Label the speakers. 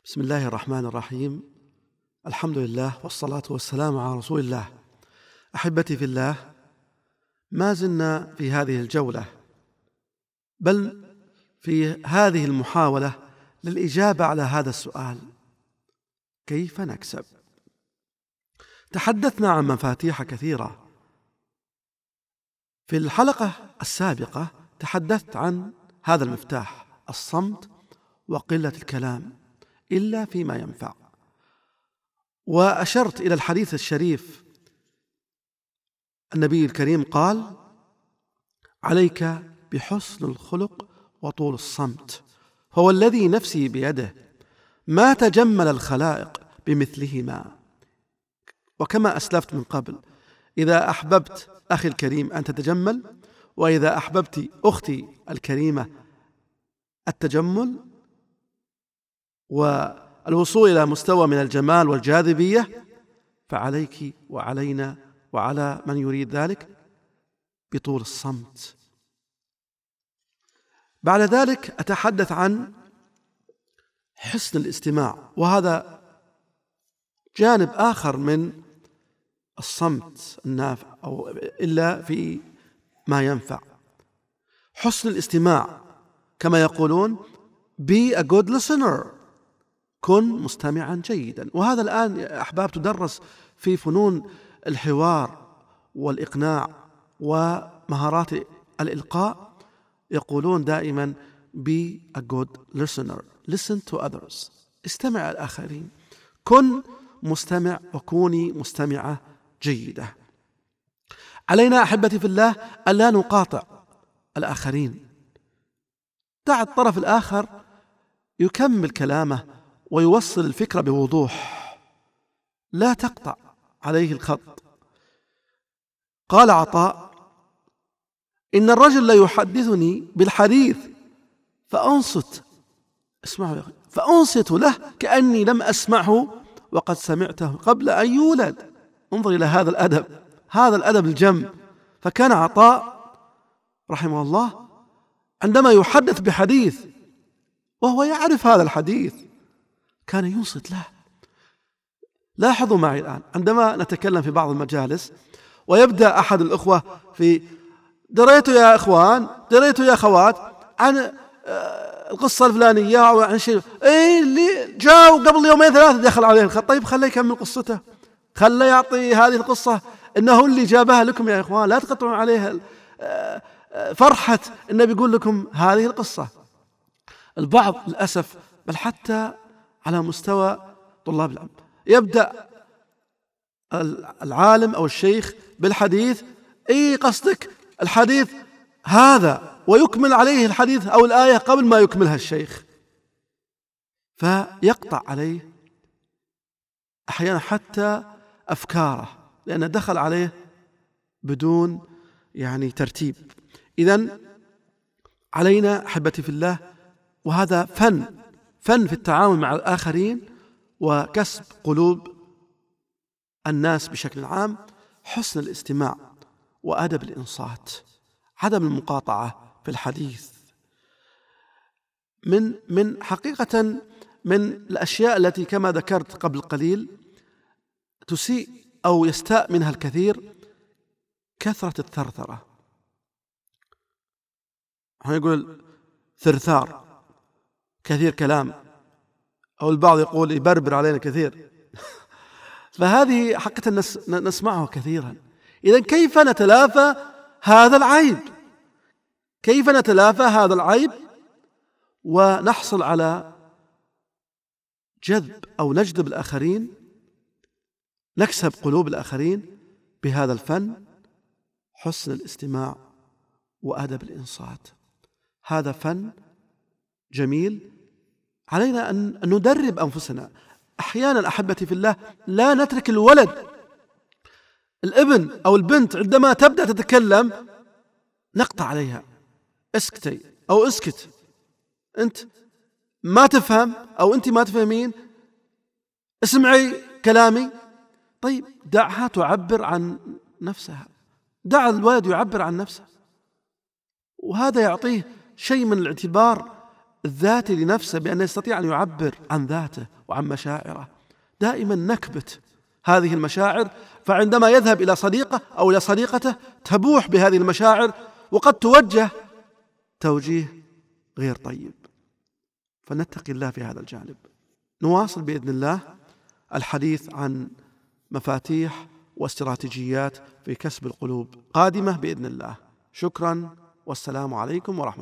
Speaker 1: بسم الله الرحمن الرحيم. الحمد لله والصلاة والسلام على رسول الله. أحبتي في الله، ما زلنا في هذه الجولة، بل في هذه المحاولة للإجابة على هذا السؤال: كيف نكسب؟ تحدثنا عن مفاتيح كثيرة. في الحلقة السابقة تحدثت عن هذا المفتاح: الصمت وقلة الكلام إلا فيما ينفع. وأشرت إلى الحديث الشريف، النبي الكريم قال: عليك بحسن الخلق وطول الصمت، هو الذي نفسي بيده ما تجمل الخلائق بمثلهما. وكما أسلفت من قبل، إذا أحببت أخي الكريم أن تتجمل، وإذا أحببت أختي الكريمة التجمل والوصول إلى مستوى من الجمال والجاذبية، فعليك وعلينا وعلى من يريد ذلك بطول الصمت. بعد ذلك أتحدث عن حسن الاستماع، وهذا جانب آخر من الصمت النافع، أو إلا في ما ينفع. حسن الاستماع كما يقولون: be a good listener، كن مستمعا جيدا. وهذا الآن يا أحباب تدرس في فنون الحوار والإقناع ومهارات الإلقاء. يقولون دائما: be a good listener، listen to others، استمع الآخرين، كن مستمع وكوني مستمعة جيدة. علينا أحبتي في الله ألا نقاطع الآخرين، دع الطرف الآخر يكمل كلامه ويوصل الفكرة بوضوح، لا تقطع عليه الخط. قال عطاء: إن الرجل لا يحدثني بالحديث فأنصت، اسمعوا يا أخي، فأنصت له كأني لم أسمعه وقد سمعته قبل أن يولد. انظر إلى هذا الأدب، هذا الأدب الجم. فكان عطاء رحمه الله عندما يحدث بحديث وهو يعرف هذا الحديث كان ينصت له. لاحظوا معي الآن، عندما نتكلم في بعض المجالس ويبدأ أحد الأخوة في: دريتوا يا إخوان، دريتوا يا أخوات عن القصة الفلانية أو عن شيء، اللي جاءوا قبل يومين ثلاثة دخل عليه الخط. طيب خليه يكمل قصته، خليه يعطي هذه القصة، إنه اللي جابها لكم يا إخوان، لا تقطعون عليه فرحة إنه بيقول لكم هذه القصة. البعض للأسف، بل حتى على مستوى طلاب العلم، يبدأ العالم أو الشيخ بالحديث: قصدك الحديث هذا، ويكمل عليه الحديث أو الآية قبل ما يكملها الشيخ، فيقطع عليه أحيانا حتى أفكاره، لأنه دخل عليه بدون ترتيب. إذن علينا أحبتي في الله، وهذا فن في التعامل مع الآخرين وكسب قلوب الناس بشكل عام: حسن الاستماع وأدب الإنصات، عدم المقاطعة في الحديث. من حقيقة من الأشياء التي كما ذكرت قبل قليل تسيء أو يستاء منها الكثير كثرة الثرثرة. يقول ثرثار، كثير كلام، أو البعض يقول يبربر علينا كثير. فهذه حقيقة نسمعه كثيرا. إذن كيف نتلافى هذا العيب؟ كيف نتلافى هذا العيب ونحصل على جذب أو نجذب الآخرين، نكسب قلوب الآخرين بهذا الفن: حسن الاستماع وأدب الإنصات. هذا فن جميل، علينا أن ندرب أنفسنا. أحيانا أحبتي في الله لا نترك الولد، الابن أو البنت عندما تبدأ تتكلم نقطع عليها: اسكتي أو اسكت، أنت ما تفهم أو أنت ما تفهمين، اسمعي كلامي. طيب دعها تعبر عن نفسها، دع الولد يعبر عن نفسه، وهذا يعطيه شيء من الاعتبار الذاتي لنفسه بأنه يستطيع أن يعبر عن ذاته وعن مشاعره. دائما نكبت هذه المشاعر، فعندما يذهب إلى صديقه أو إلى صديقته تبوح بهذه المشاعر، وقد توجه توجيه غير طيب. فنتقي الله في هذا الجانب. نواصل بإذن الله الحديث عن مفاتيح واستراتيجيات في كسب القلوب قادمة بإذن الله. شكرا، والسلام عليكم ورحمة الله.